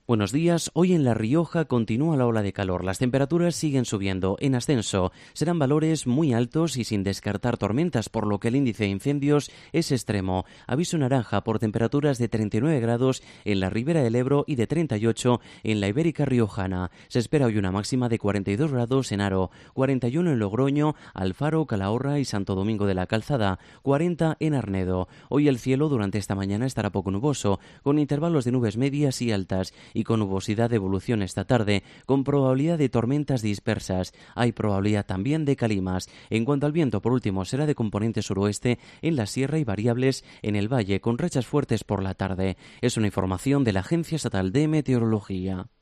Buenos días. Hoy en La Rioja continúa la ola de calor. Las temperaturas siguen subiendo, en ascenso. Serán valores muy altos y sin descartar tormentas, por lo que el índice de incendios es extremo. Aviso naranja por temperaturas de 39 grados en la Ribera del Ebro y de 38 en la Ibérica Riojana. Se espera hoy una máxima de 42 grados en Haro, 41 en Logroño, Alfaro, Calahorra y Santo Domingo de la Calzada, 40 en Arnedo. Hoy el cielo durante esta mañana estará poco nuboso, con intervalos de nubes medias y altas, y con nubosidad de evolución esta tarde, con probabilidad de tormentas dispersas. Hay probabilidad también de calimas. En cuanto al viento, por último, será de componente suroeste en la sierra y variables en el valle, con rachas fuertes por la tarde. Es una información de la Agencia Estatal de Meteorología.